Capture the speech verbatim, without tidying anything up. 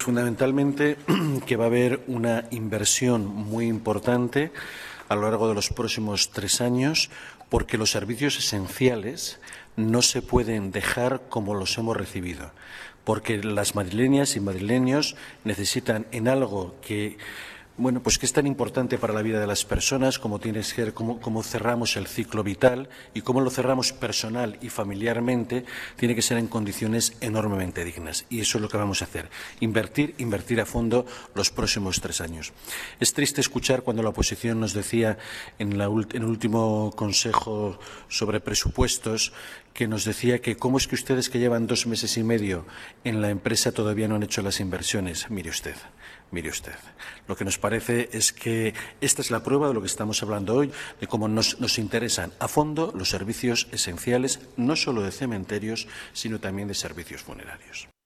fundamentalmente que va a haber una inversión muy importante a lo largo de los próximos tres años, porque los servicios esenciales no se pueden dejar como los hemos recibido, porque las madrileñas y madrileños necesitan en algo que Bueno, pues que es tan importante para la vida de las personas como tiene que ser cómo, cómo cerramos el ciclo vital y cómo lo cerramos personal y familiarmente, tiene que ser en condiciones enormemente dignas. Y eso es lo que vamos a hacer, invertir, invertir a fondo los próximos tres años. Es triste escuchar cuando la oposición nos decía en, la, en el último Consejo sobre presupuestos, que nos decía que cómo es que ustedes que llevan dos meses y medio en la empresa todavía no han hecho las inversiones. Mire usted, mire usted. Lo que nos parece es que esta es la prueba de lo que estamos hablando hoy, de cómo nos, nos interesan a fondo los servicios esenciales, no solo de cementerios, sino también de servicios funerarios.